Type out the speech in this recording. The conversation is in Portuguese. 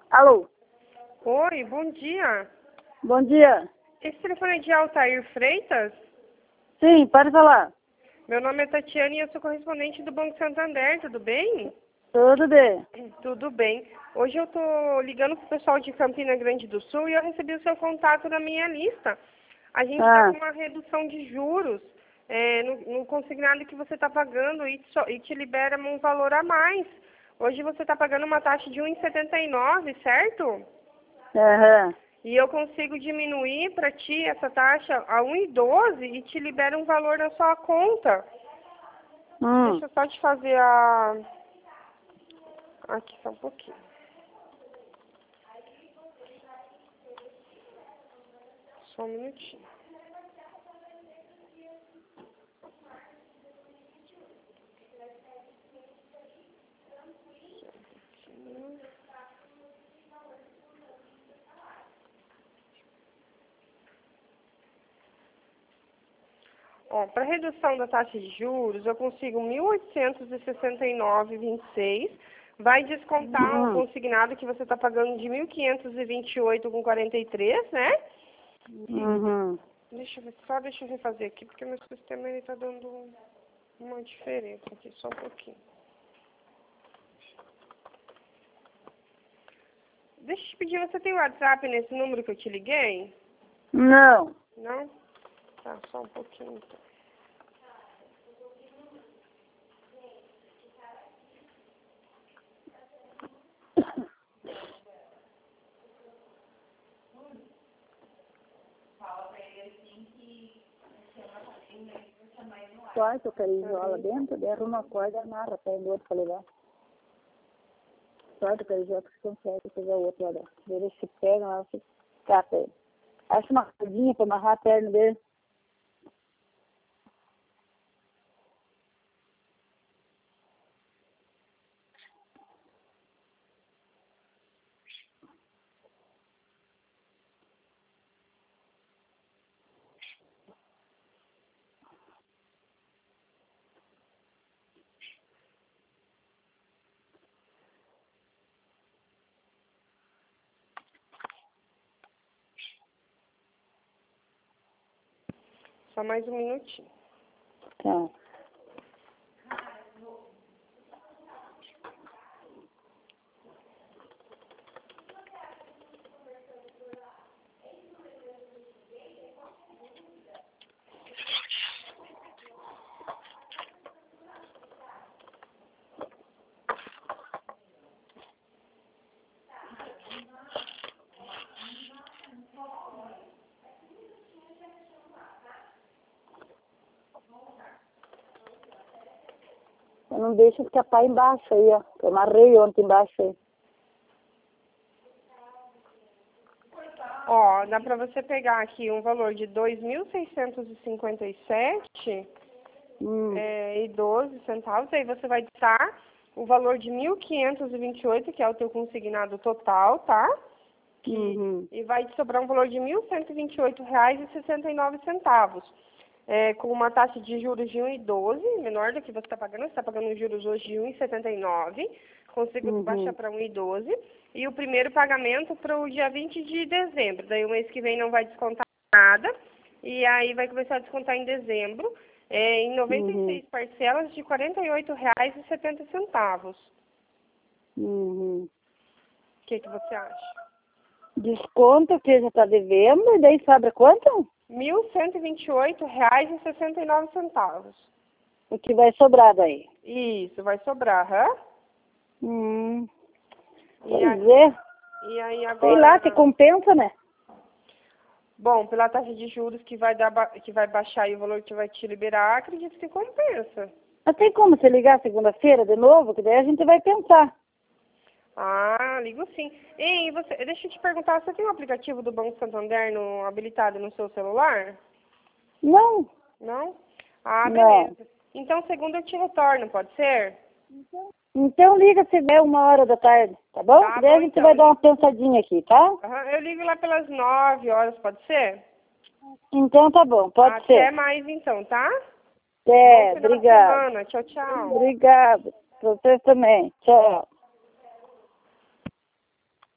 Alô? Oi, bom dia. Bom dia. Esse telefone é de Altair Freitas? Sim, pode falar. Meu nome é Tatiana e eu sou correspondente do Banco Santander, tudo bem? Tudo bem. Tudo bem. Hoje eu tô ligando pro pessoal de Campina Grande do Sul e eu recebi o seu contato na minha lista. A gente está com uma redução de juros no consignado que você está pagando e te libera um valor a mais. Hoje você está pagando uma taxa de 1,79, certo? Aham. E eu consigo diminuir para ti essa taxa a 1,12 e te libera um valor na sua conta. Deixa eu só te fazer a... Aqui, só um pouquinho. Só um minutinho. Ó, para redução da taxa de juros, eu consigo 1.869,26. Vai descontar o consignado que você está pagando de 1.528,43, né? Deixa eu ver, deixa eu refazer aqui, porque meu sistema está dando uma diferença aqui, só um pouquinho. Deixa eu te pedir, você tem WhatsApp nesse número que eu te liguei? Não. Não? Tá, só um pouquinho então. Quarto, carijola dentro, derruma uma corda, amarra, pega o outro pra levar. Quarto, carijola, que você consegue pegar o outro, olha. Ele se pega lá, você cata ele. Acha uma cordinha pra amarrar a perna dele. Só mais um minutinho. Tá. Eu não deixo escapar embaixo aí, ó. Eu amarrei ontem embaixo aí. Ó, dá pra você pegar aqui um valor de 2.657 e 12 centavos. Aí você vai dar o valor de 1.528, que é o teu consignado total, tá? E vai te sobrar um valor de R$1.128,69. Com uma taxa de juros de 1,12, menor do que você está pagando. Você está pagando juros hoje de 1,79. Consigo baixar para 1,12. E o primeiro pagamento para o dia 20 de dezembro. Daí o mês que vem não vai descontar nada. E aí vai começar a descontar em dezembro, em 96 parcelas de R$48,70. O que você acha? Desconto que já tá devendo, e daí sobra quanto? R$1.128,69. O que vai sobrar daí? Isso, vai sobrar, hã? Pois é. E aí agora... Sei lá, que compensa, né? Bom, pela taxa de juros que vai baixar e o valor que vai te liberar, acredito que compensa. Mas tem como você ligar segunda-feira de novo, que daí a gente vai pensar. Ah, ligo sim. Ei, deixa eu te perguntar, você tem um aplicativo do Banco Santander habilitado no seu celular? Não. Não? Ah, Não. beleza. Então, segunda eu te retorno, pode ser? Então liga se der 1h da tarde, tá bom? Tá Daí bom, a gente então. vai dar uma pensadinha aqui, tá? Eu ligo lá pelas 9 horas, pode ser? Então tá bom, pode ser. Até mais então, tá? Obrigado. Semana. Tchau, tchau. Obrigado. Pra vocês também. Tchau.